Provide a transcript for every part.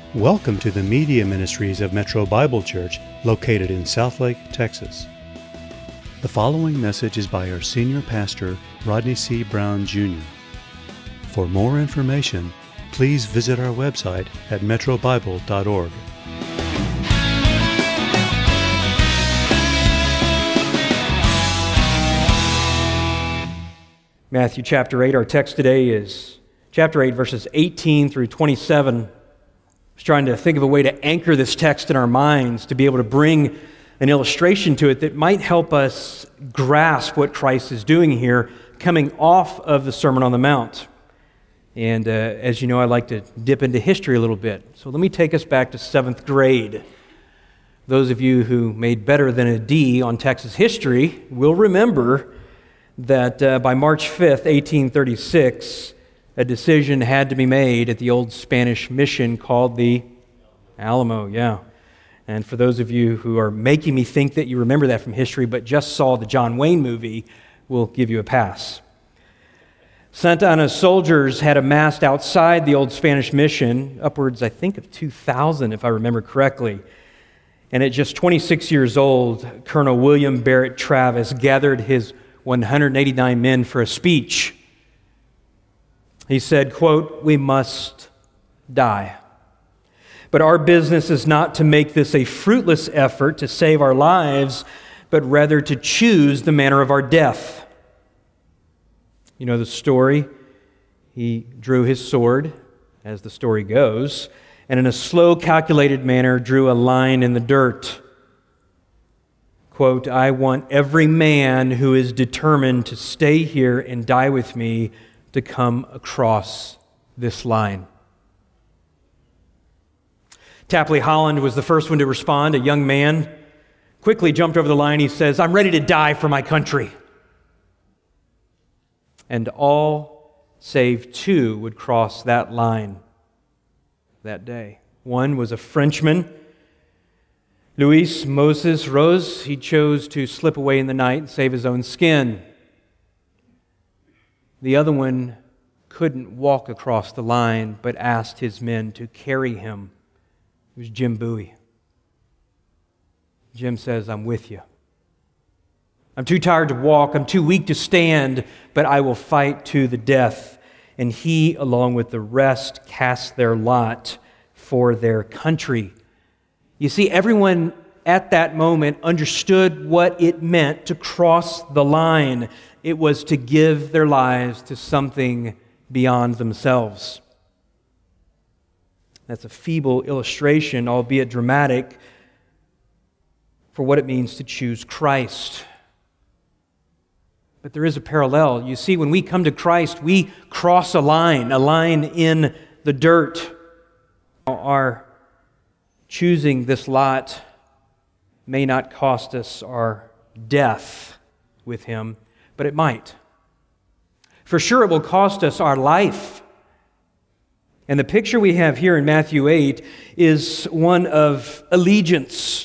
Welcome to the Media Ministries of Metro Bible Church, located in Southlake, Texas. The following message is by our senior pastor, Rodney C. Brown, Jr. For more information, please visit our website at metrobible.org. Matthew chapter 8, our text today is chapter 8, verses 18 through 27. I was trying to think of a way to anchor this text in our minds, to be able to bring an illustration to it that might help us grasp what Christ is doing here, coming off of the Sermon on the Mount. And as you know, I like to dip into history a little bit. So let me take us back to 7th grade. Those of you who made better than a D on Texas history will remember that by March 5th, 1836, a decision had to be made at the old Spanish mission called the Alamo, And for those of you who are making me think that you remember that from history but just saw the John Wayne movie, we'll give you a pass. Santa Anna's soldiers had amassed outside the old Spanish mission, upwards, I think, of 2,000, if I remember correctly. And at just 26 years old, Colonel William Barrett Travis gathered his 189 men for a speech. He said, quote, "We must die. But our business is not to make this a fruitless effort to save our lives, but rather to choose the manner of our death." You know the story. He drew his sword, as the story goes, and in a slow, calculated manner drew a line in the dirt. Quote, "I want every man who is determined to stay here and die with me to come across this line." Tapley Holland was the first one to respond. A young man quickly jumped over the line. He says, "I'm ready to die for my country." And all save two would cross that line that day. One was a Frenchman, Louis Moses Rose. He chose to slip away in the night and save his own skin. The other one couldn't walk across the line, but asked his men to carry him. It was Jim Bowie. Jim says, "I'm with you. I'm too tired to walk. I'm too weak to stand, but I will fight to the death." And he, along with the rest, cast their lot for their country. You see, everyone at that moment understood what it meant to cross the line. It was to give their lives to something beyond themselves. That's a feeble illustration, albeit dramatic, for what it means to choose Christ. But there is a parallel. You see, when we come to Christ, we cross a line in the dirt. Our choosing this lot may not cost us our death with Him, but it might. For sure, it will cost us our life. And the picture we have here in Matthew 8 is one of allegiance.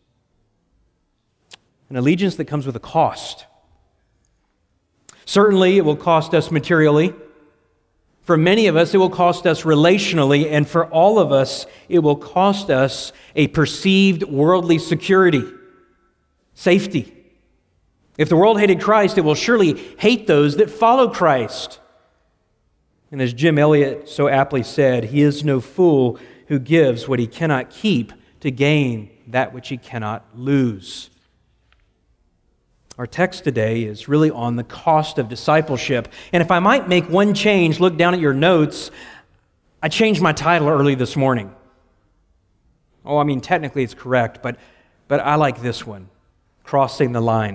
An allegiance that comes with a cost. Certainly, it will cost us materially. For many of us, it will cost us relationally. And for all of us, it will cost us a perceived worldly security, safety. If the world hated Christ, it will surely hate those that follow Christ. And as Jim Elliot so aptly said, "He is no fool who gives what he cannot keep to gain that which he cannot lose." Our text today is really on the cost of discipleship. And if I might make one change, look down at your notes. I changed my title early this morning. Technically it's correct, but I like this one, Crossing the Line.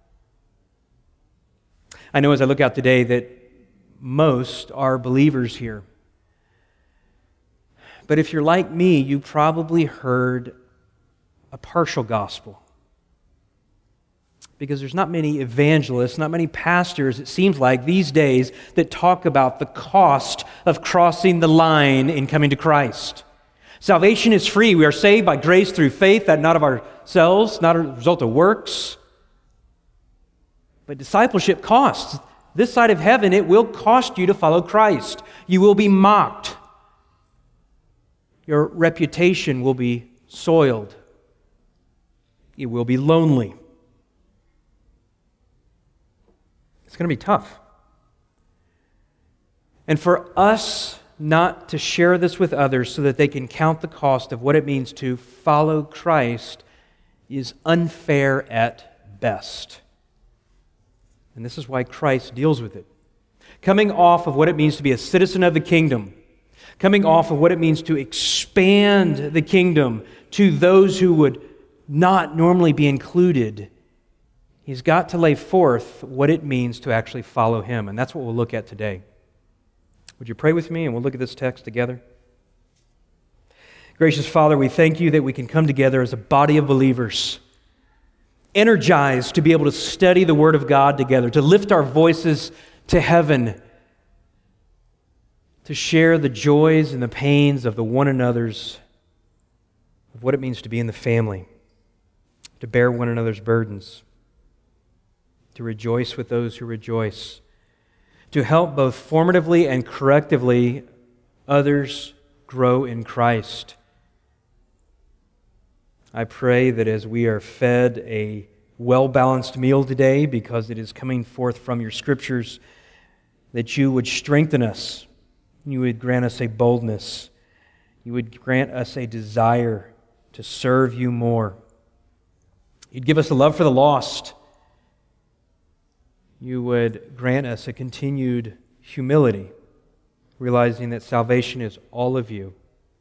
I know as I look out today that most are believers here. But if you're like me, you probably heard a partial gospel. Because there's not many evangelists, not many pastors, it seems like, these days that talk about the cost of crossing the line in coming to Christ. Salvation is free. We are saved by grace through faith, that not of ourselves, not a result of works. But discipleship costs. This side of heaven, it will cost you to follow Christ. You will be mocked. Your reputation will be soiled. You will be lonely. It's going to be tough. And for us not to share this with others so that they can count the cost of what it means to follow Christ is unfair at best. And this is why Christ deals with it. Coming off of what it means to be a citizen of the kingdom, coming off of what it means to expand the kingdom to those who would not normally be included, He's got to lay forth what it means to actually follow Him. And that's what we'll look at today. Would you pray with me and we'll look at this text together? Gracious Father, we thank You that we can come together as a body of believers, energized to be able to study the Word of God together, to lift our voices to heaven, to share the joys and the pains of the one another's, of what it means to be in the family, to bear one another's burdens, to rejoice with those who rejoice, to help both formatively and correctively others grow in Christ. I pray that as we are fed a well-balanced meal today, because it is coming forth from Your Scriptures, that You would strengthen us. You would grant us a boldness. You would grant us a desire to serve You more. You'd give us a love for the lost. You would grant us a continued humility, realizing that salvation is all of You.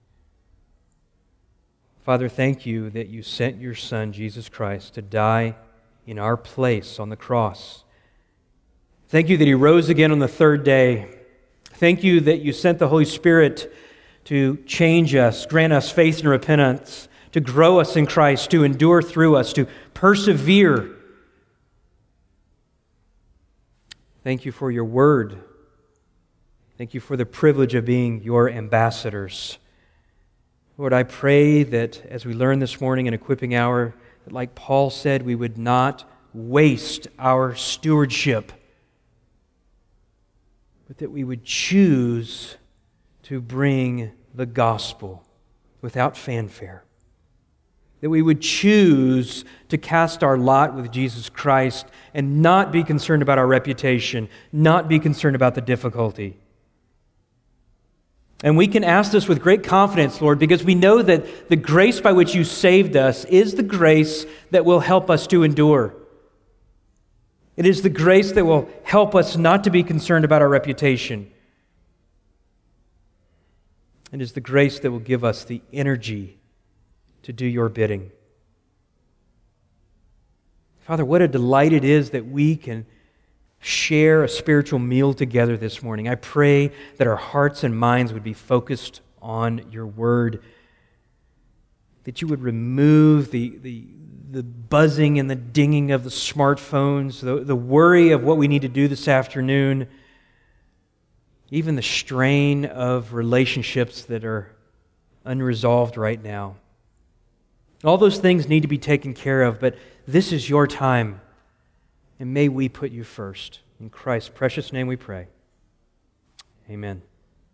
Father, thank You that You sent Your Son, Jesus Christ, to die in our place on the cross. Thank You that He rose again on the third day. Thank You that You sent the Holy Spirit to change us, grant us faith and repentance, to grow us in Christ, to endure through us, to persevere. Thank You for Your Word. Thank You for the privilege of being Your ambassadors. Lord, I pray that as we learn this morning in Equipping Hour, that like Paul said, we would not waste our stewardship, but that we would choose to bring the gospel without fanfare. That we would choose to cast our lot with Jesus Christ and not be concerned about our reputation, not be concerned about the difficulty. And we can ask this with great confidence, Lord, because we know that the grace by which You saved us is the grace that will help us to endure. It is the grace that will help us not to be concerned about our reputation. It is the grace that will give us the energy to do Your bidding. Father, what a delight it is that we can share a spiritual meal together this morning. I pray that our hearts and minds would be focused on Your Word, that You would remove the buzzing and the dinging of the smartphones, the worry of what we need to do this afternoon, even the strain of relationships that are unresolved right now. All those things need to be taken care of, but this is Your time, and may we put You first. In Christ's precious name we pray. Amen.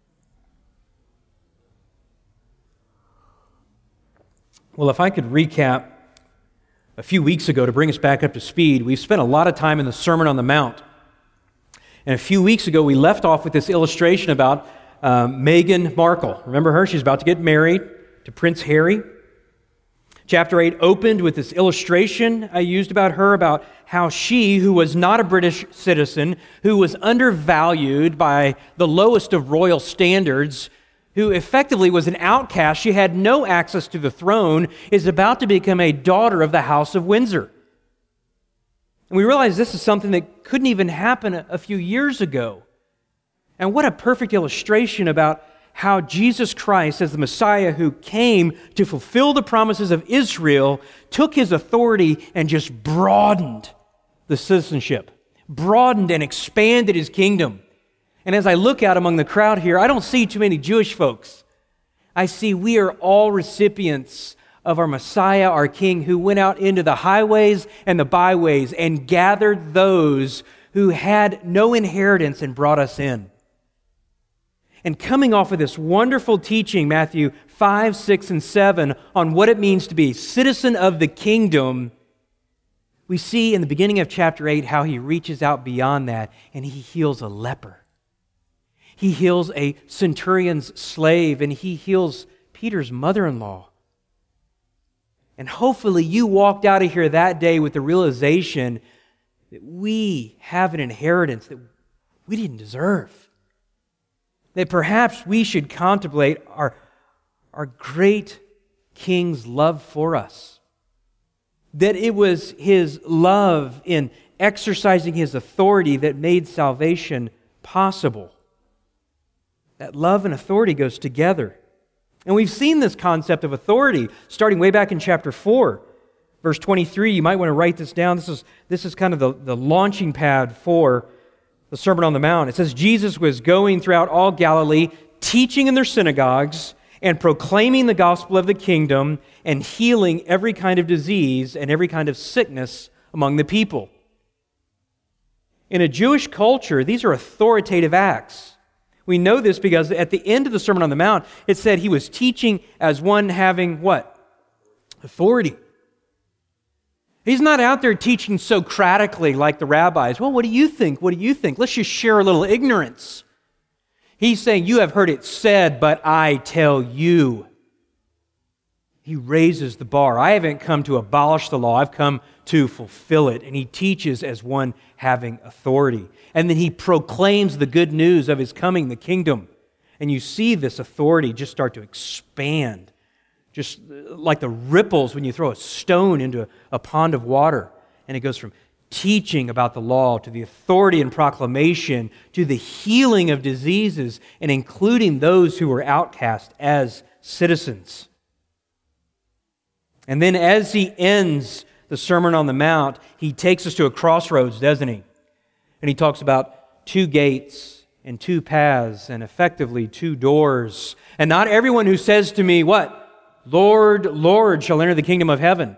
Well, if I could recap a few weeks ago to bring us back up to speed, we've spent a lot of time in the Sermon on the Mount. And a few weeks ago, we left off with this illustration about Meghan Markle. Remember her? She's about to get married to Prince Harry. Chapter 8 opened with this illustration I used about her, about how she, who was not a British citizen, who was undervalued by the lowest of royal standards, who effectively was an outcast, she had no access to the throne, is about to become a daughter of the House of Windsor. And we realize this is something that couldn't even happen a few years ago. And what a perfect illustration about how Jesus Christ, as the Messiah who came to fulfill the promises of Israel, took His authority and just broadened the citizenship, broadened and expanded His kingdom. And as I look out among the crowd here, I don't see too many Jewish folks. I see we are all recipients of our Messiah, our King, who went out into the highways and the byways and gathered those who had no inheritance and brought us in. And coming off of this wonderful teaching, Matthew 5, 6, and 7, on what it means to be a citizen of the kingdom, we see in the beginning of chapter 8 how he reaches out beyond that and he heals a leper. He heals a centurion's slave, and he heals Peter's mother-in-law. And hopefully you walked out of here that day with the realization that we have an inheritance that we didn't deserve. That perhaps we should contemplate our great King's love for us. That it was His love in exercising His authority that made salvation possible. That love and authority goes together. And we've seen this concept of authority starting way back in chapter 4. Verse 23, you might want to write this down. This is kind of the launching pad for the Sermon on the Mount. It says, Jesus was going throughout all Galilee, teaching in their synagogues and proclaiming the gospel of the kingdom and healing every kind of disease and every kind of sickness among the people. In a Jewish culture, these are authoritative acts. We know this because at the end of the Sermon on the Mount, it said he was teaching as one having what? Authority. He's not out there teaching Socratically like the rabbis. Well, what do you think? What do you think? Let's just share a little ignorance. He's saying, you have heard it said, but I tell you. He raises the bar. I haven't come to abolish the law. I've come to fulfill it. And he teaches as one having authority. And then he proclaims the good news of his coming, the kingdom. And you see this authority just start to expand. Just like the ripples when you throw a stone into a pond of water. And it goes from teaching about the law to the authority and proclamation to the healing of diseases and including those who were outcast as citizens. And then as he ends the Sermon on the Mount, he takes us to a crossroads, doesn't he? And he talks about two gates and two paths and effectively two doors. And not everyone who says to me, what? Lord, Lord, shall enter the kingdom of heaven.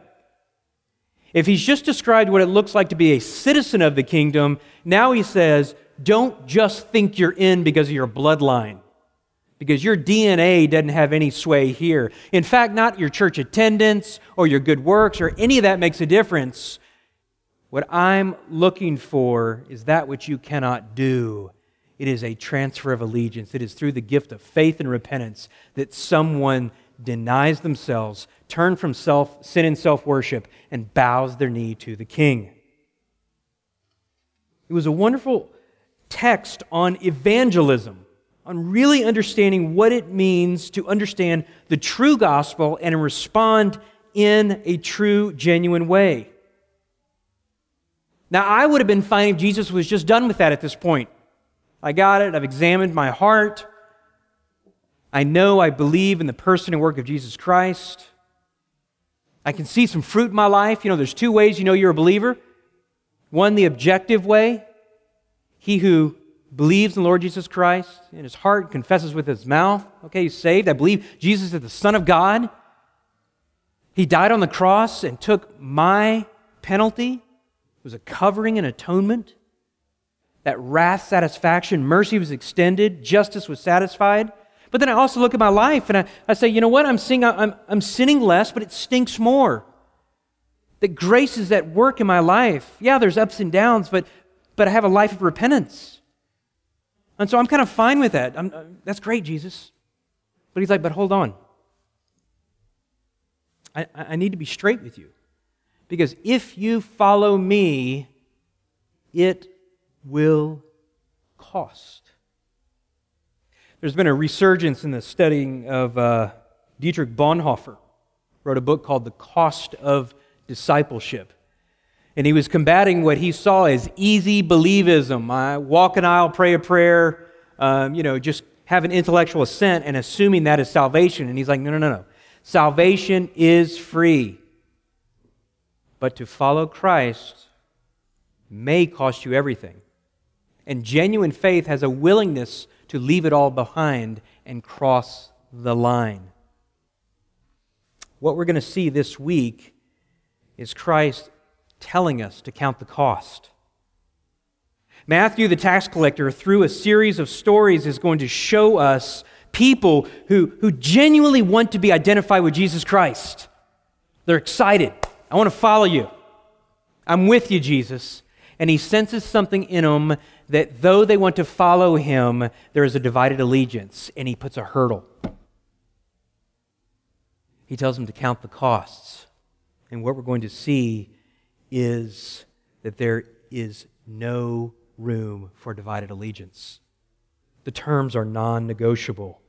If he's just described what it looks like to be a citizen of the kingdom, now he says, don't just think you're in because of your bloodline. Because your DNA doesn't have any sway here. In fact, not your church attendance or your good works or any of that makes a difference. What I'm looking for is that which you cannot do. It is a transfer of allegiance. It is through the gift of faith and repentance that someone denies themselves, turns from sin and self-worship, and bows their knee to the King. It was a wonderful text on evangelism, on really understanding what it means to understand the true gospel and respond in a true, genuine way. Now, I would have been fine if Jesus was just done with that at this point. I got it. I've examined my heart. I know I believe in the person and work of Jesus Christ. I can see some fruit in my life. You know, there's two ways you know you're a believer. One, the objective way. He who believes in the Lord Jesus Christ in his heart, confesses with his mouth. Okay, he's saved. I believe Jesus is the Son of God. He died on the cross and took my penalty. It was a covering and atonement. That wrath satisfaction, mercy was extended, justice was satisfied. But then I also look at my life and I say, you know what? I'm sinning less, but it stinks more. That grace is at work in my life. Yeah, there's ups and downs, but I have a life of repentance. And so I'm kind of fine with that. That's great, Jesus. But he's like, but hold on. I need to be straight with you. Because if you follow me, it will cost. There's been a resurgence in the studying of Dietrich Bonhoeffer. Wrote a book called The Cost of Discipleship. And he was combating what he saw as easy believism. I walk an aisle, pray a prayer, just have an intellectual assent and assuming that is salvation. And he's like, no. Salvation is free. But to follow Christ may cost you everything. And genuine faith has a willingness to leave it all behind and cross the line. What we're going to see this week is Christ telling us to count the cost. Matthew, the tax collector, through a series of stories, is going to show us people who genuinely want to be identified with Jesus Christ. They're excited. I want to follow you. I'm with you, Jesus. And he senses something in them that though they want to follow him, there is a divided allegiance, and he puts a hurdle. He tells them to count the costs. And what we're going to see is that there is no room for divided allegiance. The terms are non-negotiable.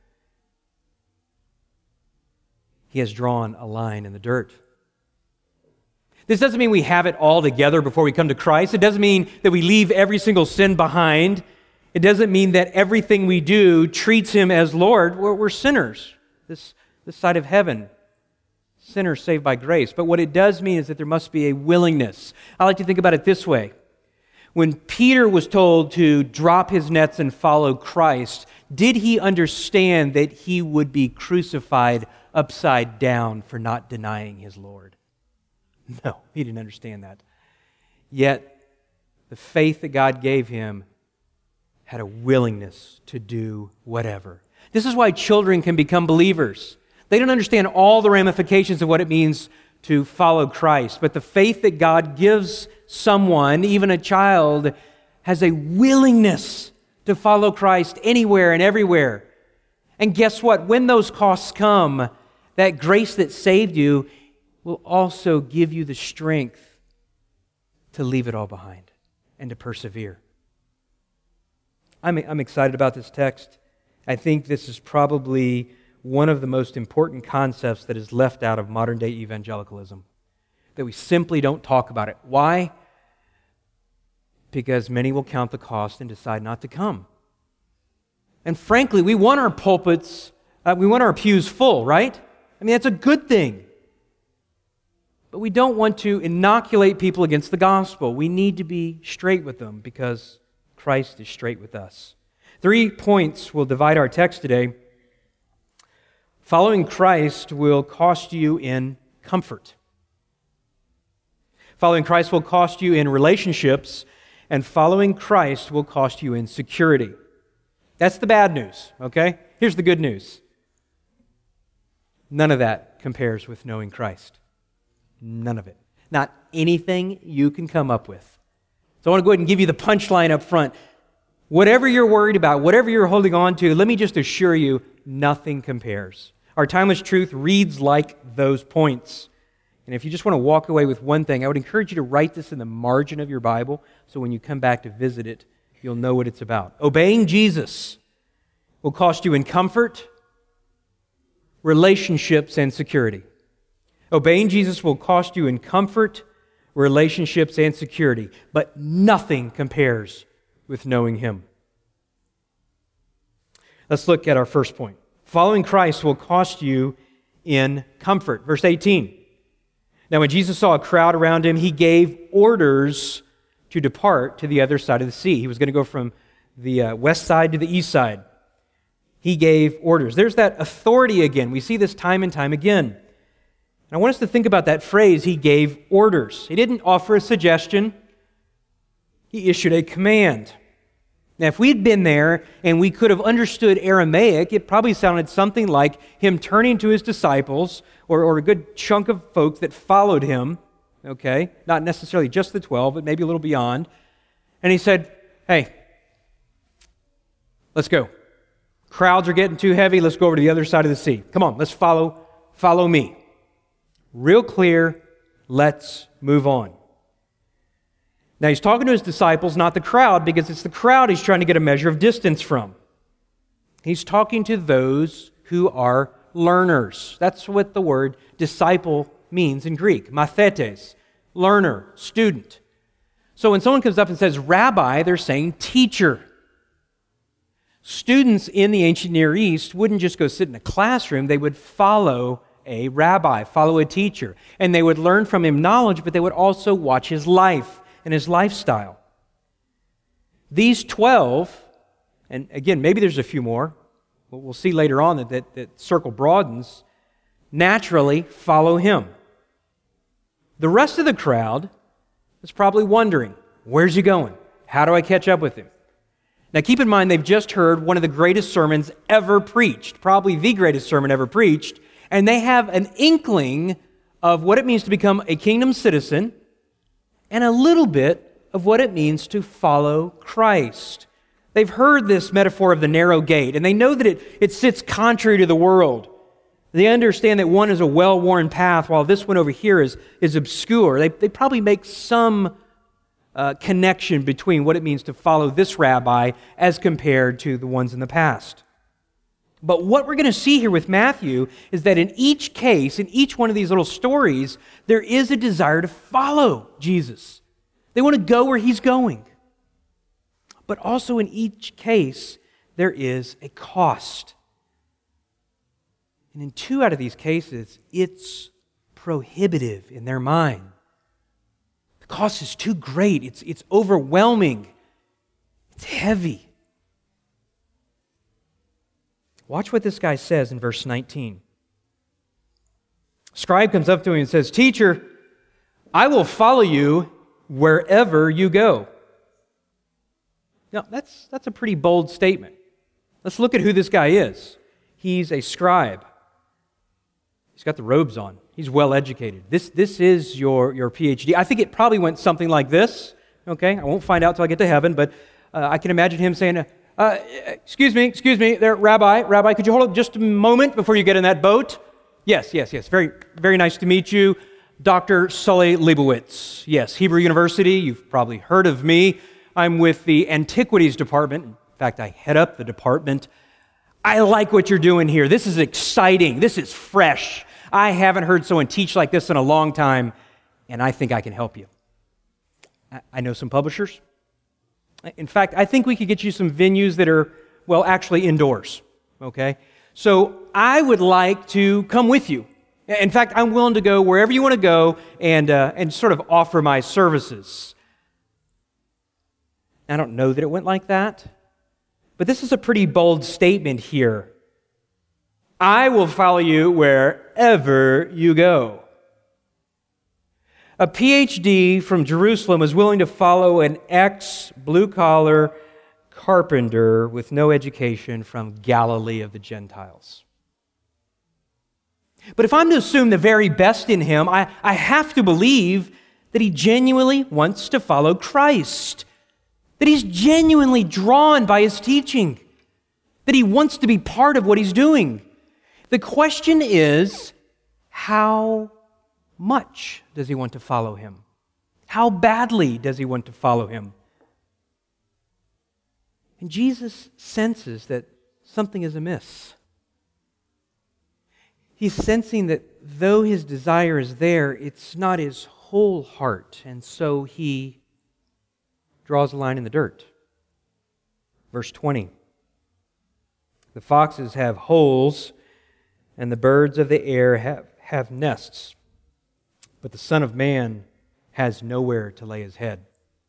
He has drawn a line in the dirt. This doesn't mean we have it all together before we come to Christ. It doesn't mean that we leave every single sin behind. It doesn't mean that everything we do treats him as Lord. We're sinners, this side of heaven. Sinners saved by grace. But what it does mean is that there must be a willingness. I like to think about it this way. When Peter was told to drop his nets and follow Christ, did he understand that he would be crucified upside down for not denying his Lord? No, he didn't understand that. Yet, the faith that God gave him had a willingness to do whatever. This is why children can become believers. They don't understand all the ramifications of what it means to follow Christ, but the faith that God gives someone, even a child, has a willingness to follow Christ anywhere and everywhere. And guess what? When those costs come, that grace that saved you will also give you the strength to leave it all behind and to persevere. I'm excited about this text. I think this is probably one of the most important concepts that is left out of modern-day evangelicalism, that we simply don't talk about it. Why? Because many will count the cost and decide not to come. And frankly, we want our pulpits, we want our pews full, right? I mean, that's a good thing. But we don't want to inoculate people against the gospel. We need to be straight with them because Christ is straight with us. 3 points will divide our text today. Following Christ will cost you in comfort. Following Christ will cost you in relationships, and following Christ will cost you in security. That's the bad news, okay? Here's the good news. None of that compares with knowing Christ. None of it. Not anything you can come up with. So I want to go ahead and give you the punchline up front. Whatever you're worried about, whatever you're holding on to, let me just assure you, nothing compares. Our timeless truth reads like those points. And if you just want to walk away with one thing, I would encourage you to write this in the margin of your Bible so when you come back to visit it, you'll know what it's about. Obeying Jesus will cost you in comfort, relationships, and security. Obeying Jesus will cost you in comfort, relationships, and security, but nothing compares with knowing Him. Let's look at our first point. Following Christ will cost you in comfort. Verse 18. Now, when Jesus saw a crowd around him, he gave orders to depart to the other side of the sea. He was going to go from the west side to the east side. He gave orders. There's that authority again. We see this time and time again. And I want us to think about that phrase, he gave orders. He didn't offer a suggestion. He issued a command. Now, if we'd been there and we could have understood Aramaic, it probably sounded something like him turning to his disciples or a good chunk of folks that followed him, okay? Not necessarily just the 12, but maybe a little beyond. And he said, hey, let's go. Crowds are getting too heavy. Let's go over to the other side of the sea. Come on, let's follow me. Real clear, let's move on. Now, he's talking to his disciples, not the crowd, because it's the crowd he's trying to get a measure of distance from. He's talking to those who are learners. That's what the word disciple means in Greek. Mathetes, learner, student. So when someone comes up and says rabbi, they're saying teacher. Students in the ancient Near East wouldn't just go sit in a classroom. They would follow a rabbi, follow a teacher. And they would learn from him knowledge, but they would also watch his life and his lifestyle. These 12, and again, maybe there's a few more, but we'll see later on that circle broadens, naturally follow him. The rest of the crowd is probably wondering, where's he going? How do I catch up with him? Now keep in mind, they've just heard one of the greatest sermons ever preached, probably the greatest sermon ever preached, and they have an inkling of what it means to become a kingdom citizen and a little bit of what it means to follow Christ. They've heard this metaphor of the narrow gate, and they know that it sits contrary to the world. They understand that one is a well-worn path, while this one over here is obscure. They probably make some connection between what it means to follow this rabbi as compared to the ones in the past. But what we're going to see here with Matthew is that in each case, in each one of these little stories, there is a desire to follow Jesus. They want to go where he's going. But also in each case, there is a cost. And in 2 out of these cases, it's prohibitive in their mind. The cost is too great. It's overwhelming. It's heavy. Watch what this guy says in verse 19. Scribe comes up to him and says, "Teacher, I will follow you wherever you go." Now, that's a pretty bold statement. Let's look at who this guy is. He's a scribe. He's got the robes on. He's well educated. This is your PhD. I think it probably went something like this. Okay, I won't find out till I get to heaven, but I can imagine him saying, excuse me, there, Rabbi, could you hold up just a moment before you get in that boat? Yes. Very, very nice to meet you. Dr. Sully Leibowitz. Yes, Hebrew University. You've probably heard of me. I'm with the Antiquities Department. In fact, I head up the department. I like what you're doing here. This is exciting. This is fresh. I haven't heard someone teach like this in a long time, and I think I can help you. I know some publishers. In fact, I think we could get you some venues that are, well, actually indoors, okay? So I would like to come with you. In fact, I'm willing to go wherever you want to go and sort of offer my services. I don't know that it went like that, but this is a pretty bold statement here. I will follow you wherever you go. A PhD from Jerusalem is willing to follow an ex-blue-collar carpenter with no education from Galilee of the Gentiles. But if I'm to assume the very best in him, I have to believe that he genuinely wants to follow Christ, that he's genuinely drawn by his teaching, that he wants to be part of what he's doing. The question is, how much does he want to follow him? How badly does he want to follow him? And Jesus senses that something is amiss. He's sensing that though his desire is there, it's not his whole heart, and so he draws a line in the dirt. Verse 20. The foxes have holes, and the birds of the air have nests, but the Son of Man has nowhere to lay his head.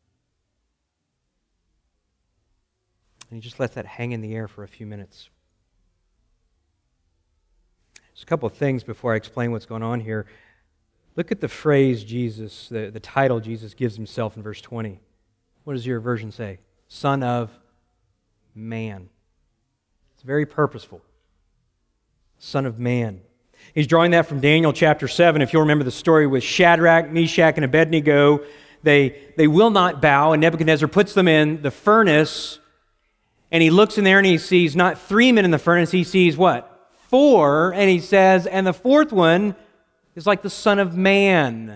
And he just lets that hang in the air for a few minutes. There's a couple of things before I explain what's going on here. Look at the phrase Jesus, the title Jesus gives himself in verse 20. What does your version say? Son of Man. It's very purposeful. Son of Man. He's drawing that from Daniel chapter 7. If you'll remember the story with Shadrach, Meshach, and Abednego, they will not bow, and Nebuchadnezzar puts them in the furnace, and he looks in there and he sees not 3 men in the furnace, he sees what? 4, and he says, and the 4th one is like the Son of Man.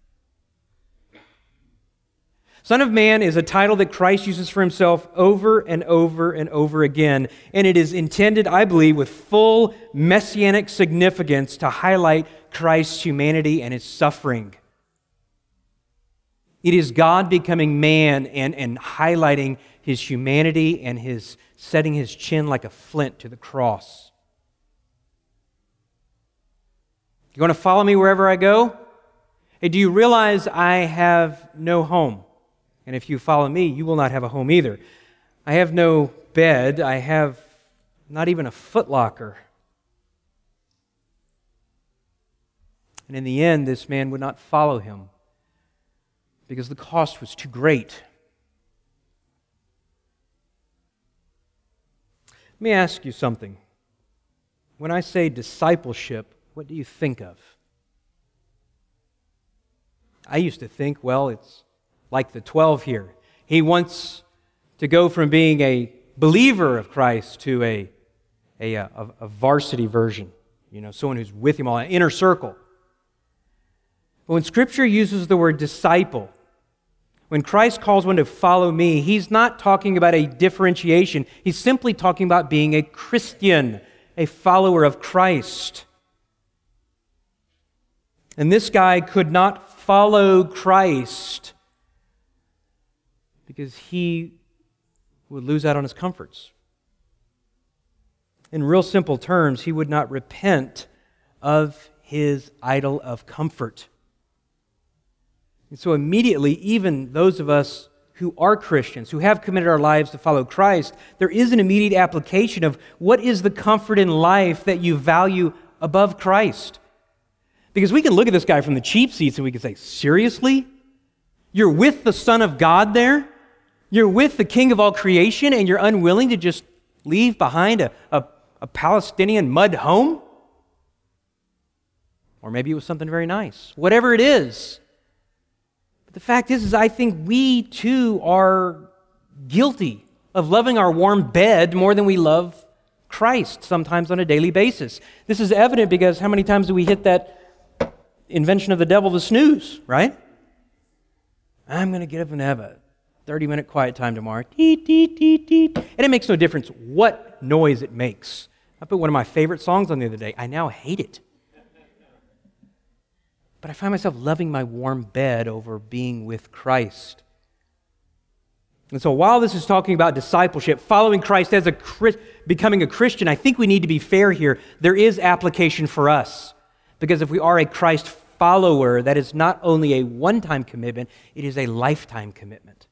Son of Man is a title that Christ uses for himself over and over and over again, and it is intended, I believe, with full messianic significance to highlight Christ's humanity and his suffering. It is God becoming man and highlighting his humanity and his setting his chin like a flint to the cross. You want to follow me wherever I go? Hey, do you realize I have no home? And if you follow me, you will not have a home either. I have no bed. I have not even a footlocker. And in the end, this man would not follow him because the cost was too great. Let me ask you something. When I say discipleship, what do you think of? I used to think, well, it's like the 12 here. He wants to go from being a believer of Christ to a varsity version, someone who's with him all, an inner circle. But when Scripture uses the word disciple, when Christ calls one to follow me, He's not talking about a differentiation. He's simply talking about being a Christian, a follower of Christ. And this guy could not follow Christ because he would lose out on his comforts. In real simple terms, he would not repent of his idol of comfort. And so immediately, even those of us who are Christians, who have committed our lives to follow Christ, there is an immediate application of what is the comfort in life that you value above Christ. Because we can look at this guy from the cheap seats and we can say, seriously? You're with the Son of God there? You're with the King of all creation and you're unwilling to just leave behind a Palestinian mud home? Or maybe it was something very nice. Whatever it is. But the fact is I think we too are guilty of loving our warm bed more than we love Christ, sometimes on a daily basis. This is evident because how many times do we hit that invention of the devil, the snooze, right? I'm going to get up and have a 30-minute quiet time tomorrow. Teet, teet, teet, teet. And it makes no difference what noise it makes. I put one of my favorite songs on the other day. I now hate it. But I find myself loving my warm bed over being with Christ. And so while this is talking about discipleship, following Christ as becoming a Christian, I think we need to be fair here. There is application for us. Because if we are a Christ follower, that is not only a one-time commitment, it is a lifetime commitment.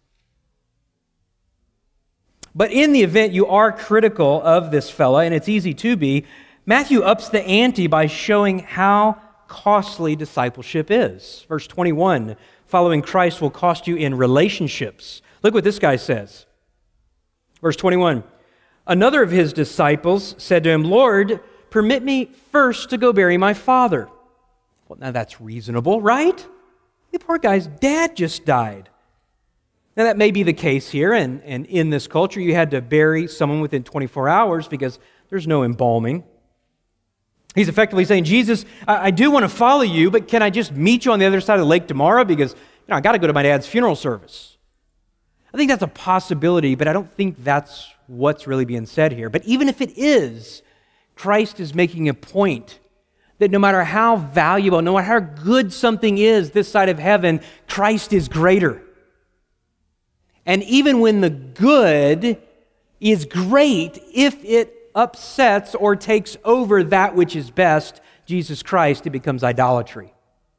But in the event you are critical of this fella, and it's easy to be, Matthew ups the ante by showing how costly discipleship is. Verse 21, following Christ will cost you in relationships. Look what this guy says. Verse 21, another of his disciples said to him, Lord, permit me first to go bury my father. Well, now that's reasonable, right? The poor guy's dad just died. Now that may be the case here, and in this culture you had to bury someone within 24 hours because there's no embalming. He's effectively saying, Jesus, I do want to follow you, but can I just meet you on the other side of the lake tomorrow because I got to go to my dad's funeral service. I think that's a possibility, but I don't think that's what's really being said here. But even if it is, Christ is making a point that no matter how valuable, no matter how good something is this side of heaven, Christ is greater. And even when the good is great, if it upsets or takes over that which is best, Jesus Christ, it becomes idolatry.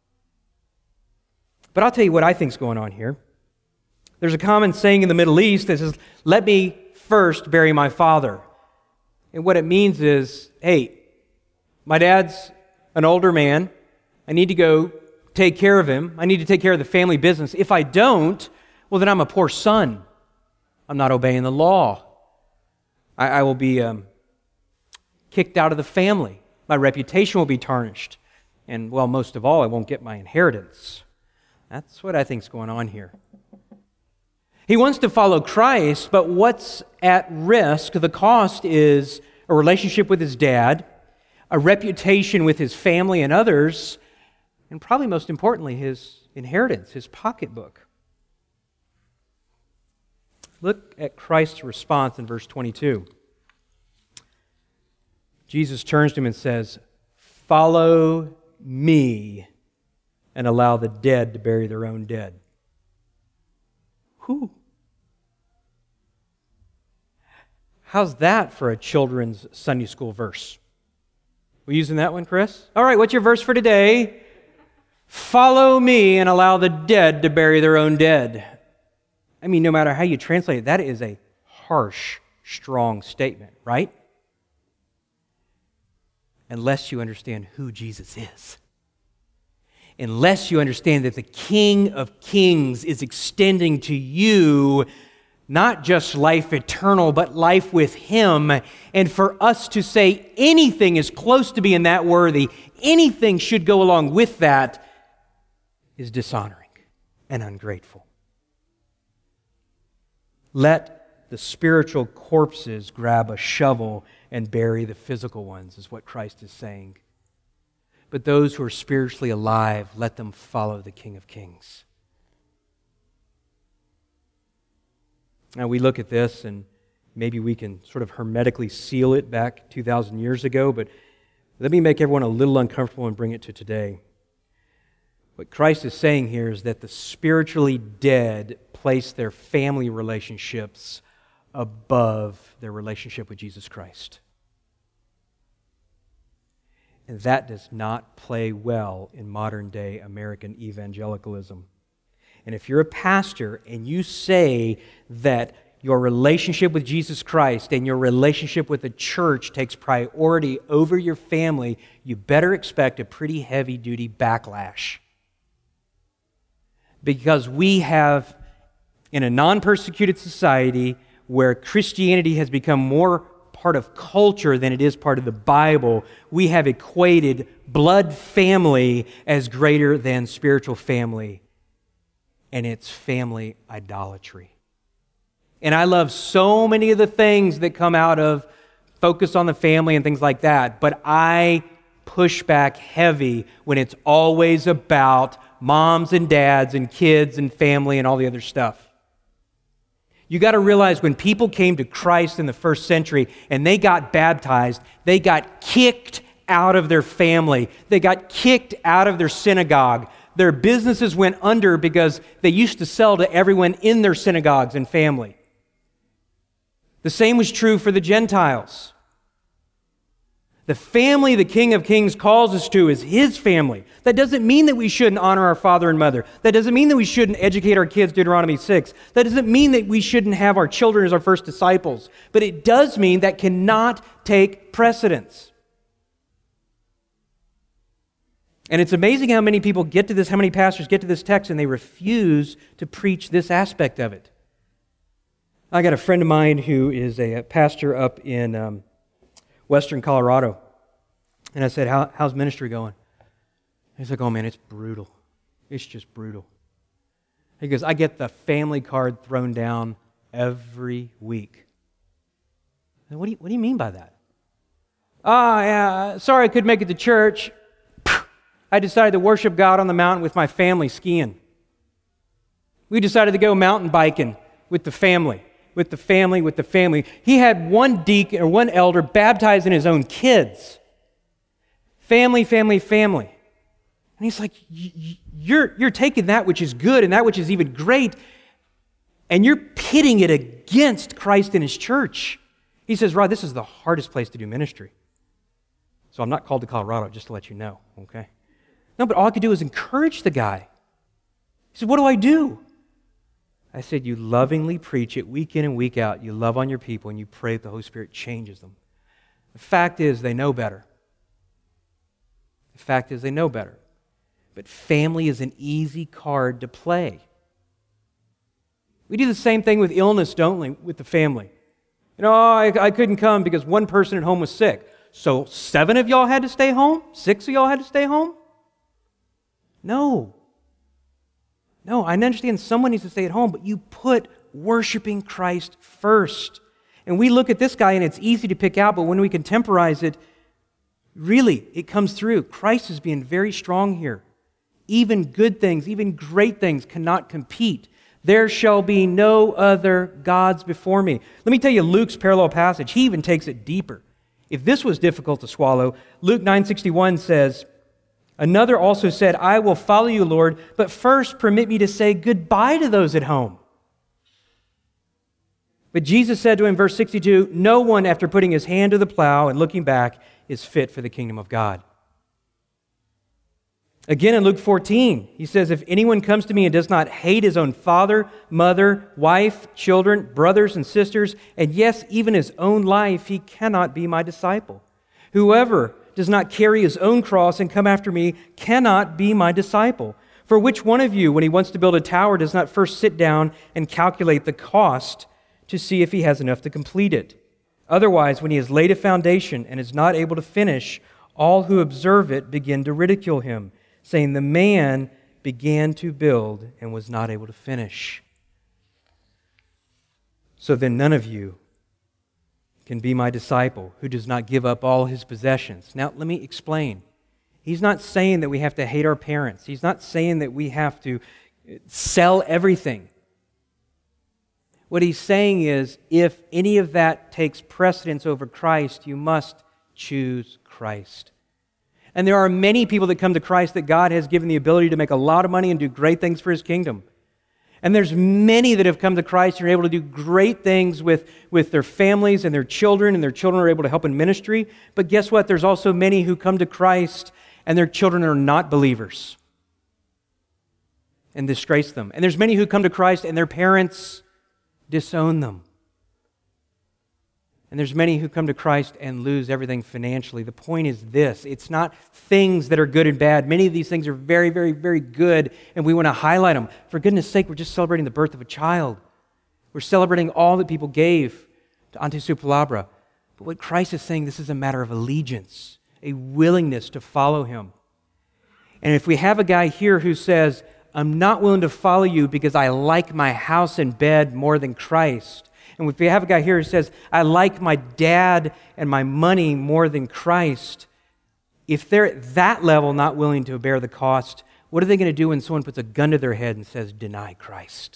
But I'll tell you what I think is going on here. There's a common saying in the Middle East that says, let me first bury my father. And what it means is, hey, my dad's an older man. I need to go take care of him. I need to take care of the family business. If I don't, well, then I'm a poor son. I'm not obeying the law. I will be kicked out of the family. My reputation will be tarnished. And, well, most of all, I won't get my inheritance. That's what I think is going on here. He wants to follow Christ, but what's at risk? The cost is a relationship with his dad, a reputation with his family and others, and probably most importantly, his inheritance, his pocketbook. Look at Christ's response in verse 22. Jesus turns to him and says, "Follow me and allow the dead to bury their own dead." Whew. How's that for a children's Sunday school verse? We using that one, Chris? All right, what's your verse for today? Follow me and allow the dead to bury their own dead. I mean, no matter how you translate it, that is a harsh, strong statement, right? Unless you understand who Jesus is. Unless you understand that the King of Kings is extending to you not just life eternal, but life with Him. And for us to say anything is close to being that worthy, anything should go along with that, is dishonoring and ungrateful. Let the spiritual corpses grab a shovel and bury the physical ones, is what Christ is saying. But those who are spiritually alive, let them follow the King of Kings. Now we look at this and maybe we can sort of hermetically seal it back 2,000 years ago, but let me make everyone a little uncomfortable and bring it to today. What Christ is saying here is that the spiritually dead place their family relationships above their relationship with Jesus Christ. And that does not play well in modern day American evangelicalism. And if you're a pastor and you say that your relationship with Jesus Christ and your relationship with the church takes priority over your family, you better expect a pretty heavy-duty backlash. Because we have, in a non-persecuted society where Christianity has become more part of culture than it is part of the Bible, we have equated blood family as greater than spiritual family. And it's family idolatry. And I love so many of the things that come out of focus on the family and things like that, but I push back heavy when it's always about moms and dads and kids and family and all the other stuff. You got to realize when people came to Christ in the first century and they got baptized, they got kicked out of their family. They got kicked out of their synagogue. Their businesses went under because they used to sell to everyone in their synagogues and family. The same was true for the Gentiles. The family the King of Kings calls us to is His family. That doesn't mean that we shouldn't honor our father and mother. That doesn't mean that we shouldn't educate our kids, Deuteronomy 6. That doesn't mean that we shouldn't have our children as our first disciples. But it does mean that cannot take precedence. And it's amazing how many people get to this, how many pastors get to this text and they refuse to preach this aspect of it. I got a friend of mine who is a pastor up in Western Colorado. And I said, how's ministry going? He's like, oh man, it's brutal. It's just brutal. He goes, I get the family card thrown down every week. And what do you mean by that? Yeah, sorry I couldn't make it to church. I decided to worship God on the mountain with my family skiing. We decided to go mountain biking with the family. With the family. He had one deacon or one elder baptizing his own kids. Family. And he's like, you're taking that which is good and that which is even great, and you're pitting it against Christ and His church. He says, Rod, this is the hardest place to do ministry. So I'm not called to Colorado, just to let you know, okay? No, but all I could do is encourage the guy. He said, what do I do? I said, you lovingly preach it week in and week out. You love on your people and you pray that the Holy Spirit changes them. The fact is, they know better. But family is an easy card to play. We do the same thing with illness, don't we, with the family? You know, I couldn't come because one person at home was sick. So 7 of y'all had to stay home? 6 of y'all had to stay home? No, I understand someone needs to stay at home, but you put worshiping Christ first. And we look at this guy and it's easy to pick out, but when we contemporize it, really, it comes through. Christ is being very strong here. Even good things, even great things cannot compete. There shall be no other gods before me. Let me tell you Luke's parallel passage. He even takes it deeper. If this was difficult to swallow, Luke 9:61 says, another also said, I will follow you, Lord, but first permit me to say goodbye to those at home. But Jesus said to him, verse 62, no one, after putting his hand to the plow and looking back, is fit for the kingdom of God. Again in Luke 14, he says, if anyone comes to me and does not hate his own father, mother, wife, children, brothers and sisters, and yes, even his own life, he cannot be my disciple. Whoever does not carry his own cross and come after me cannot be my disciple. For which one of you, when he wants to build a tower, does not first sit down and calculate the cost to see if he has enough to complete it. Otherwise, when he has laid a foundation and is not able to finish, all who observe it begin to ridicule him, saying, the man began to build and was not able to finish. So then none of you can be my disciple who does not give up all his possessions. Now, let me explain. He's not saying that we have to hate our parents. He's not saying that we have to sell everything. What he's saying is, if any of that takes precedence over Christ, you must choose Christ. And there are many people that come to Christ that God has given the ability to make a lot of money and do great things for His kingdom. And there's many that have come to Christ and are able to do great things with their families and their children are able to help in ministry. But guess what? There's also many who come to Christ and their children are not believers and disgrace them. And there's many who come to Christ and their parents disown them. And there's many who come to Christ and lose everything financially. The point is this: it's not things that are good and bad. Many of these things are very, very, very good, and we want to highlight them. For goodness sake, we're just celebrating the birth of a child. We're celebrating all that people gave to Ante Su Palabra. But what Christ is saying, this is a matter of allegiance, a willingness to follow Him. And if we have a guy here who says, I'm not willing to follow you because I like my house and bed more than Christ, and if we have a guy here who says, I like my dad and my money more than Christ, if they're at that level not willing to bear the cost, what are they going to do when someone puts a gun to their head and says, deny Christ?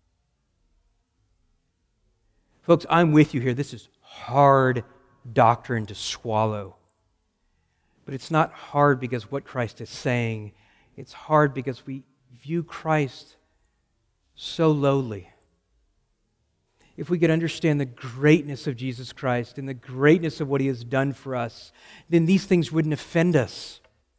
Folks, I'm with you here. This is hard doctrine to swallow. But it's not hard because what Christ is saying. It's hard because we view Christ so lowly. If we could understand the greatness of Jesus Christ and the greatness of what He has done for us, then these things wouldn't offend us.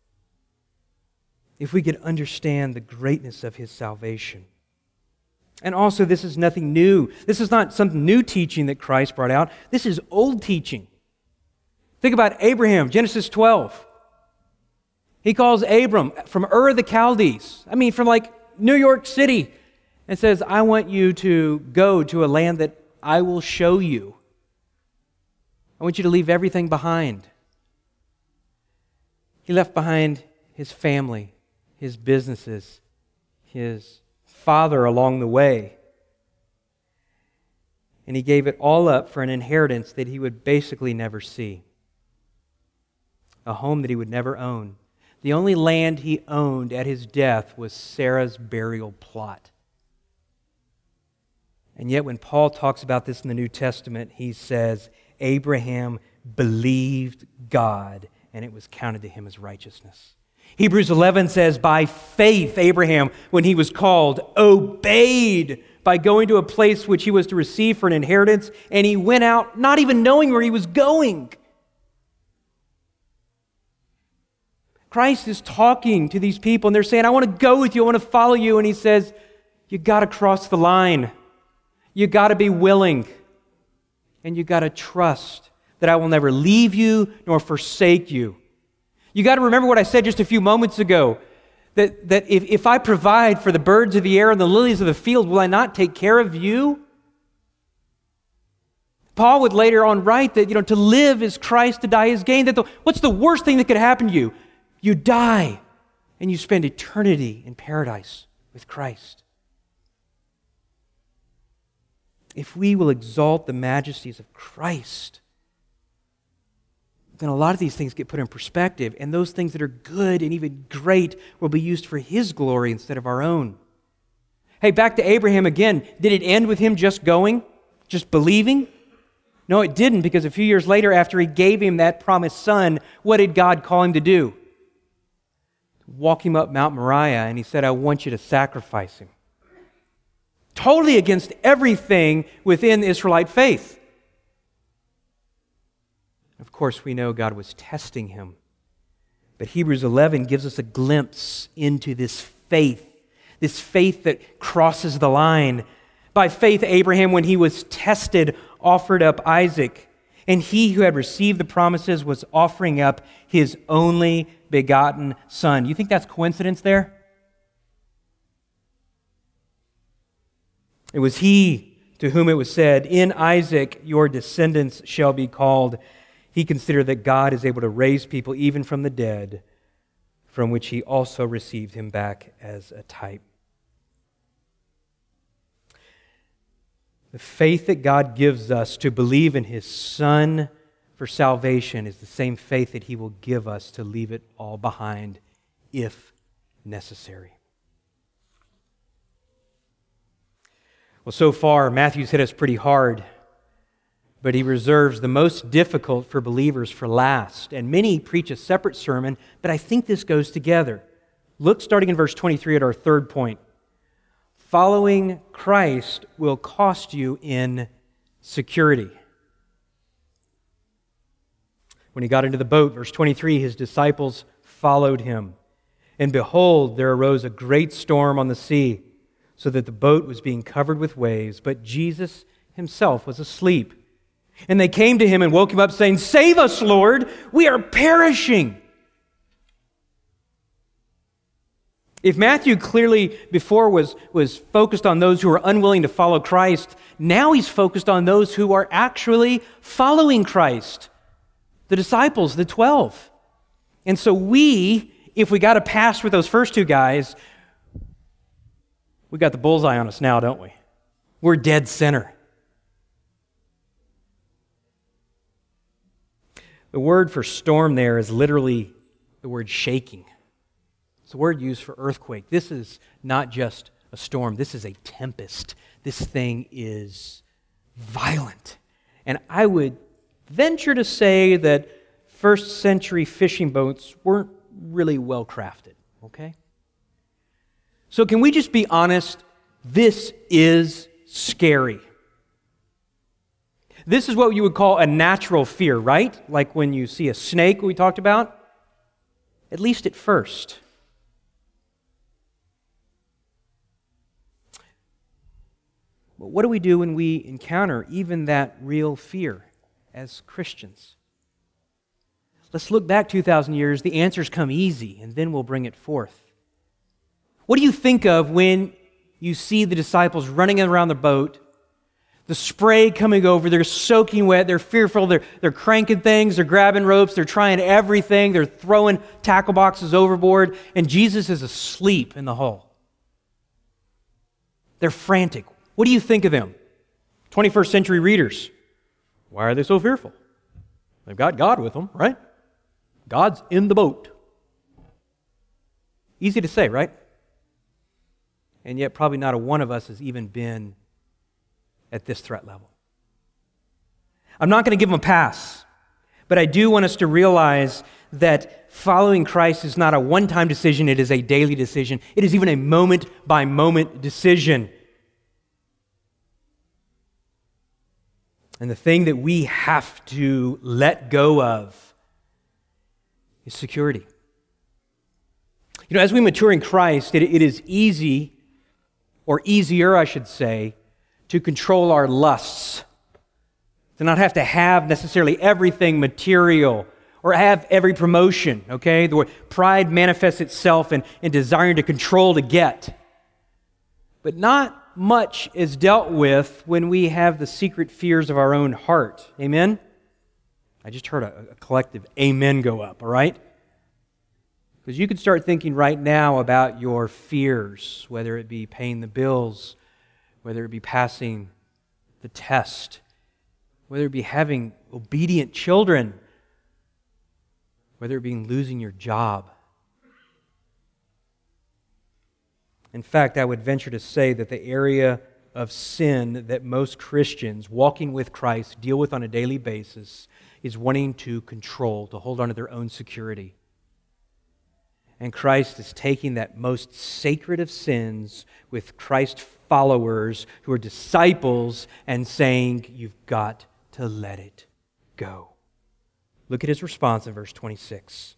If we could understand the greatness of His salvation. And also, this is nothing new. This is not some new teaching that Christ brought out. This is old teaching. Think about Abraham, Genesis 12. He calls Abram from Ur of the Chaldees, from like New York City, and says, I want you to go to a land that I will show you. I want you to leave everything behind. He left behind his family, his businesses, his father along the way. And he gave it all up for an inheritance that he would basically never see. A home that he would never own. The only land he owned at his death was Sarah's burial plot. And yet when Paul talks about this in the New Testament, he says, Abraham believed God, and it was counted to him as righteousness. Hebrews 11 says, by faith Abraham, when he was called, obeyed by going to a place which he was to receive for an inheritance, and he went out not even knowing where he was going. Christ is talking to these people, and they're saying, I want to go with you, I want to follow you. And he says, you got to cross the line. You got to be willing. And you got to trust that I will never leave you nor forsake you. You got to remember what I said just a few moments ago, that if I provide for the birds of the air and the lilies of the field, will I not take care of you? Paul would later on write that, to live is Christ, to die is gain. What's the worst thing that could happen to you? You die, and you spend eternity in paradise with Christ. If we will exalt the majesties of Christ, then a lot of these things get put in perspective, and those things that are good and even great will be used for His glory instead of our own. Hey, back to Abraham again. Did it end with him just going, just believing? No, it didn't, because a few years later, after He gave him that promised son, what did God call him to do? Walk him up Mount Moriah, and He said, I want you to sacrifice him. Totally against everything within the Israelite faith. Of course, we know God was testing him. But Hebrews 11 gives us a glimpse into this faith that crosses the line. By faith, Abraham, when he was tested, offered up Isaac. And he who had received the promises was offering up his only begotten son. You think that's coincidence there? It was he to whom it was said, "In Isaac your descendants shall be called," he considered that God is able to raise people even from the dead, from which he also received him back as a type. The faith that God gives us to believe in His Son for salvation is the same faith that He will give us to leave it all behind if necessary. Well, so far, Matthew's hit us pretty hard, but he reserves the most difficult for believers for last. And many preach a separate sermon, but I think this goes together. Look, starting in verse 23 at our third point. Following Christ will cost you in security. When he got into the boat, verse 23, his disciples followed him. And behold, there arose a great storm on the sea, so that the boat was being covered with waves, but Jesus himself was asleep. And they came to him and woke him up, saying, "Save us, Lord, we are perishing." If Matthew clearly before was focused on those who are unwilling to follow Christ, now he's focused on those who are actually following Christ, the disciples, the 12. And so if we got a pass with those first two guys, we got the bullseye on us now, don't we? We're dead center. The word for storm there is literally the word shaking. It's the word used for earthquake. This is not just a storm. This is a tempest. This thing is violent. And I would venture to say that first century fishing boats weren't really well crafted, okay? So can we just be honest? This is scary. This is what you would call a natural fear, right? Like when you see a snake we talked about, at least at first. But what do we do when we encounter even that real fear as Christians? Let's look back 2,000 years. The answers come easy, and then we'll bring it forth. What do you think of when you see the disciples running around the boat, the spray coming over, they're soaking wet, they're fearful, they're cranking things, they're grabbing ropes, they're trying everything, they're throwing tackle boxes overboard, and Jesus is asleep in the hull. They're frantic. What do you think of them? 21st century readers. Why are they so fearful? They've got God with them, right? God's in the boat. Easy to say, right? And yet probably not a one of us has even been at this threat level. I'm not going to give them a pass, but I do want us to realize that following Christ is not a one-time decision, it is a daily decision. It is even a moment-by-moment decision. And the thing that we have to let go of is security. You know, as we mature in Christ, it is easy, or easier, I should say, to control our lusts. To not have to have necessarily everything material or have every promotion, okay? The way pride manifests itself in desiring to control to get. But not much is dealt with when we have the secret fears of our own heart. Amen? I just heard a collective amen go up, all right? Because you could start thinking right now about your fears, whether it be paying the bills, whether it be passing the test, whether it be having obedient children, whether it be losing your job. In fact, I would venture to say that the area of sin that most Christians walking with Christ deal with on a daily basis is wanting to control, to hold on to their own security. And Christ is taking that most sacred of sins with Christ followers who are disciples and saying, you've got to let it go. Look at his response in verse 26.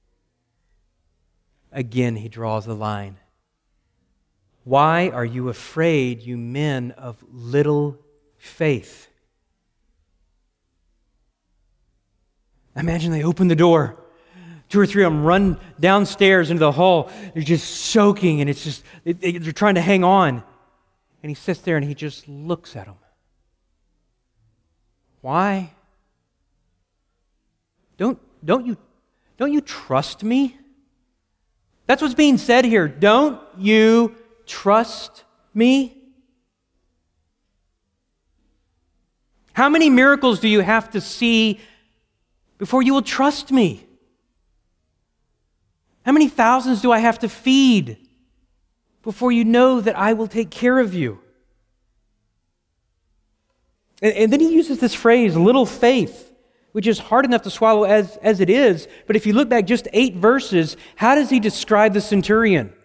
Again, he draws the line. Why are you afraid, you men of little faith? Imagine they open the door. 2 or 3 of them run downstairs into the hall. They're just soaking, and they're trying to hang on. And he sits there and he just looks at them. Why? Don't you trust me? That's what's being said here. Don't you trust me? How many miracles do you have to see before you will trust me? How many thousands do I have to feed before you know that I will take care of you? And then he uses this phrase, little faith, which is hard enough to swallow as it is. But if you look back just 8 verses, how does he describe the centurion?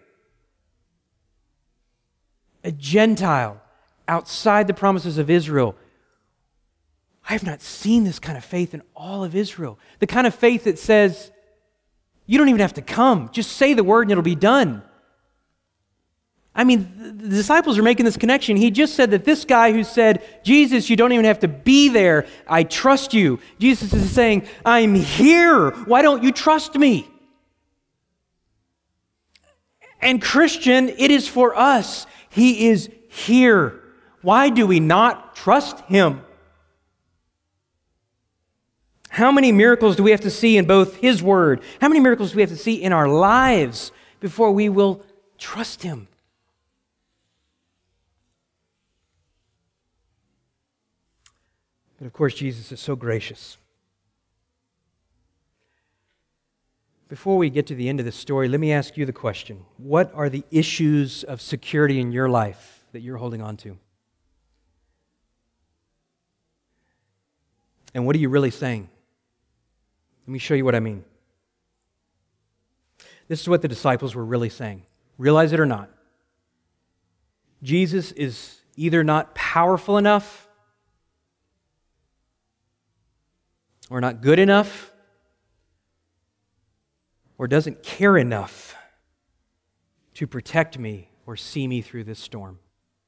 A Gentile outside the promises of Israel. I have not seen this kind of faith in all of Israel. The kind of faith that says, you don't even have to come. Just say the word and it'll be done. I mean, the disciples are making this connection. He just said that this guy who said, Jesus, you don't even have to be there. I trust you. Jesus is saying, I'm here. Why don't you trust me? And Christian, it is for us. He is here. Why do we not trust Him? How many miracles do we have to see in both His Word? How many miracles do we have to see in our lives before we will trust Him? But of course, Jesus is so gracious. Before we get to the end of this story, let me ask you the question. What are the issues of security in your life that you're holding on to? And what are you really saying? Let me show you what I mean. This is what the disciples were really saying. Realize it or not. Jesus is either not powerful enough or not good enough or doesn't care enough to protect me or see me through this storm.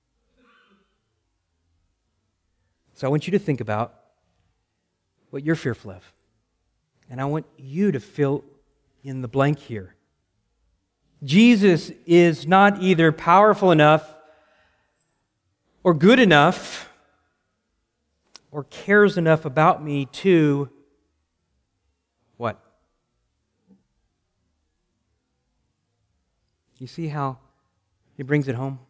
So I want you to think about what you're fearful of. And I want you to fill in the blank here. Jesus is not either powerful enough or good enough or cares enough about me to what? You see how he brings it home?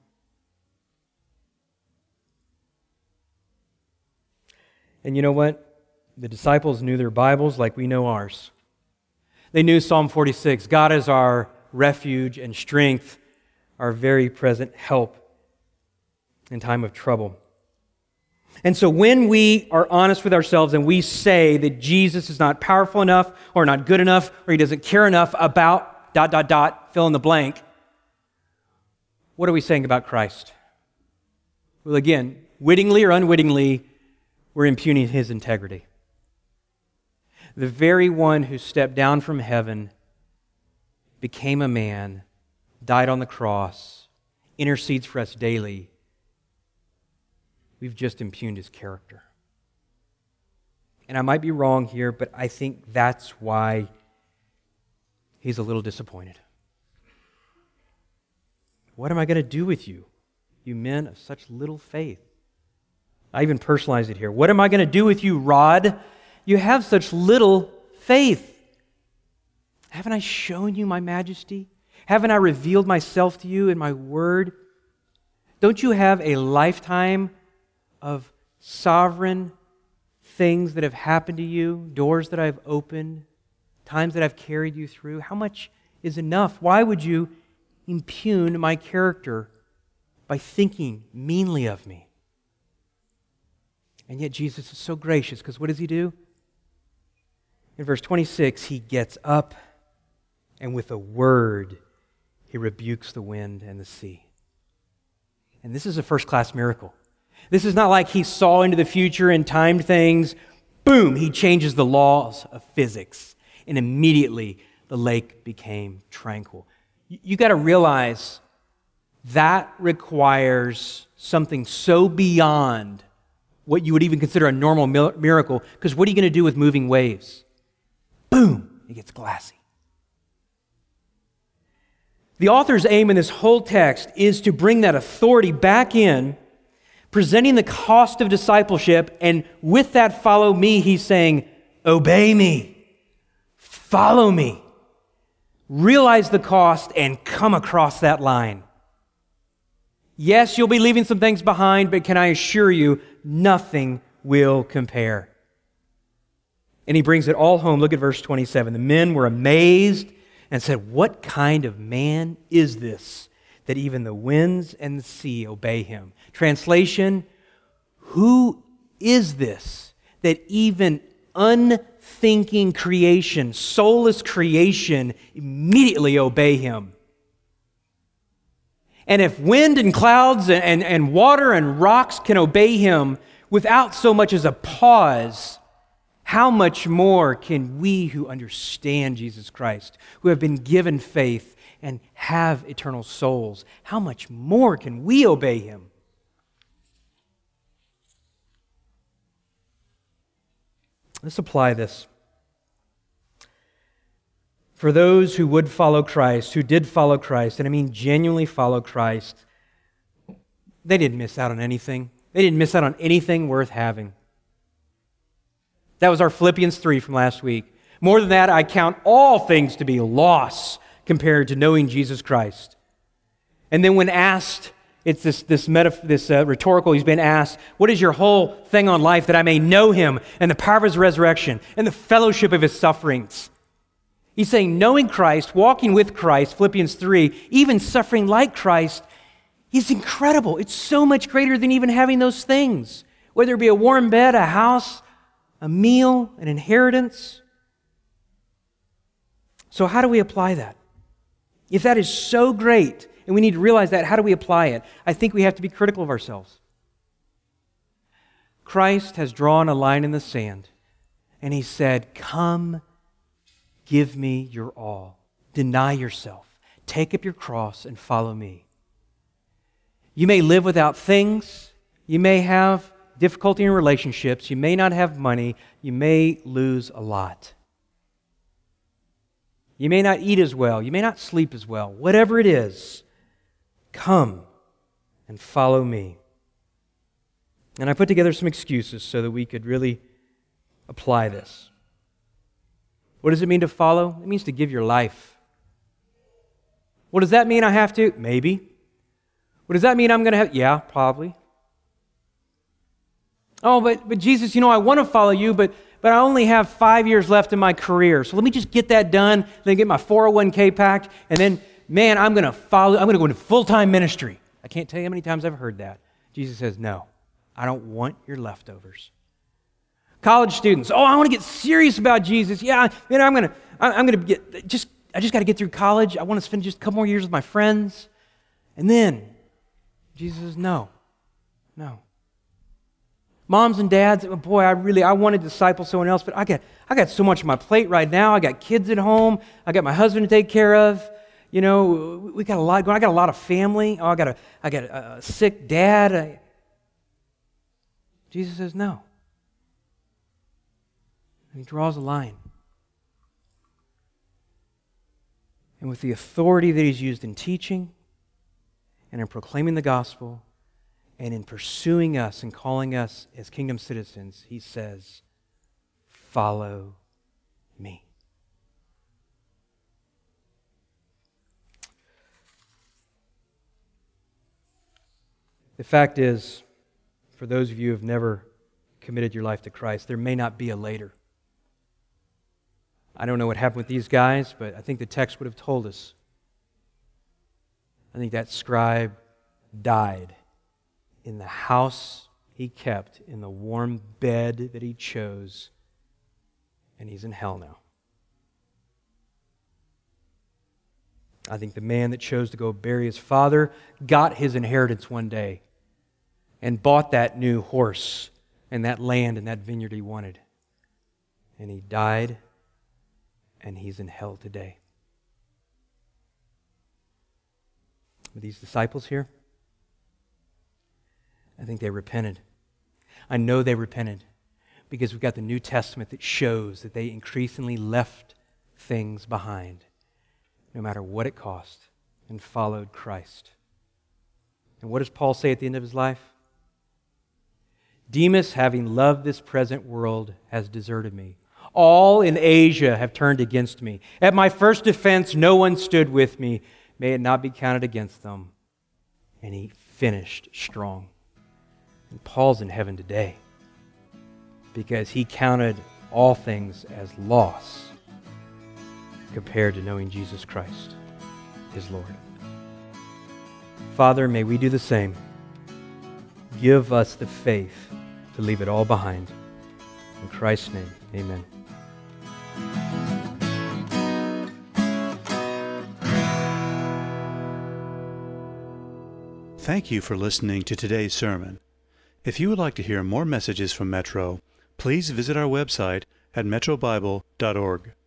And you know what? The disciples knew their Bibles like we know ours. They knew Psalm 46, God is our refuge and strength, our very present help in time of trouble. And so when we are honest with ourselves and we say that Jesus is not powerful enough or not good enough or He doesn't care enough about ... fill in the blank, what are we saying about Christ? Well, again, wittingly or unwittingly, we're impugning His integrity. The very one who stepped down from heaven, became a man, died on the cross, intercedes for us daily. We've just impugned His character. And I might be wrong here, but I think that's why He's a little disappointed. What am I going to do with you, you men of such little faith? I even personalize it here. What am I going to do with you, Rod? You have such little faith. Haven't I shown you my majesty? Haven't I revealed myself to you in my word? Don't you have a lifetime of sovereign things that have happened to you, doors that I've opened, times that I've carried you through? How much is enough? Why would you impugn my character by thinking meanly of me? And yet Jesus is so gracious, because what does He do? In verse 26, He gets up and with a word He rebukes the wind and the sea. And this is a first-class miracle. This is not like He saw into the future and timed things. Boom, He changes the laws of physics. And immediately the lake became tranquil. You got to realize that requires something so beyond what you would even consider a normal miracle, because what are you going to do with moving waves? Boom, it gets glassy. The author's aim in this whole text is to bring that authority back in presenting the cost of discipleship, and with that follow me, he's saying, obey me, follow me, realize the cost, and come across that line. Yes, you'll be leaving some things behind, but can I assure you, nothing will compare. And he brings it all home. Look at verse 27. The men were amazed and said, what kind of man is this, that even the winds and the sea obey him? Translation, who is this that even unthinking creation, soulless creation, immediately obey him? And if wind and clouds and water and rocks can obey him without so much as a pause, how much more can we who understand Jesus Christ, who have been given faith and have eternal souls, how much more can we obey him? Let's apply this. For those who would follow Christ, who did follow Christ, and I mean genuinely follow Christ, they didn't miss out on anything. They didn't miss out on anything worth having. That was our Philippians 3 from last week. More than that, I count all things to be loss compared to knowing Jesus Christ. And then when asked, it's this rhetorical, he's been asked, what is your whole thing on life? That I may know him and the power of his resurrection and the fellowship of his sufferings. He's saying knowing Christ, walking with Christ, Philippians 3, even suffering like Christ, is incredible. It's so much greater than even having those things. Whether it be a warm bed, a house, a meal, an inheritance. So how do we apply that? If that is so great, and we need to realize that, how do we apply it? I think we have to be critical of ourselves. Christ has drawn a line in the sand, and he said, come, give me your all. Deny yourself. Take up your cross and follow me. You may live without things. You may have difficulty in relationships. You may not have money. You may lose a lot. You may not eat as well. You may not sleep as well. Whatever it is, come and follow me. And I put together some excuses so that we could really apply this. What does it mean to follow? It means to give your life. What does that mean I have to? Maybe. What does that mean I'm going to have? Yeah, probably. Oh, but Jesus, I want to follow you, but I only have 5 years left in my career. So let me just get that done, then get my 401k packed, and then, man, I'm going to go into full-time ministry. I can't tell you how many times I've heard that. Jesus says, no, I don't want your leftovers. College students, I want to get serious about Jesus. Yeah, man, I just got to get through college. I want to spend just a couple more years with my friends. And then, Jesus says, no. Moms and dads, boy, I want to disciple someone else, but I got so much on my plate right now. I got kids at home. I got my husband to take care of. We got a lot going. I got a lot of family. I got a sick dad. Jesus says no. And he draws a line. And with the authority that he's used in teaching and in proclaiming the gospel and in pursuing us and calling us as kingdom citizens, he says, follow me. The fact is, for those of you who have never committed your life to Christ, there may not be a later. I don't know what happened with these guys, but I think the text would have told us. I think that scribe died in the house he kept, in the warm bed that he chose, and he's in hell now. I think the man that chose to go bury his father got his inheritance one day and bought that new horse and that land and that vineyard he wanted. And he died, and he's in hell today. With these disciples here, I think they repented. I know they repented because we've got the New Testament that shows that they increasingly left things behind, no matter what it cost, and followed Christ. And what does Paul say at the end of his life? Demas, having loved this present world, has deserted me. All in Asia have turned against me. At my first defense, no one stood with me. May it not be counted against them. And he finished strong. And Paul's in heaven today because he counted all things as loss compared to knowing Jesus Christ, his Lord. Father, may we do the same. Give us the faith to leave it all behind. In Christ's name, amen. Thank you for listening to today's sermon. If you would like to hear more messages from Metro, please visit our website at metrobible.org.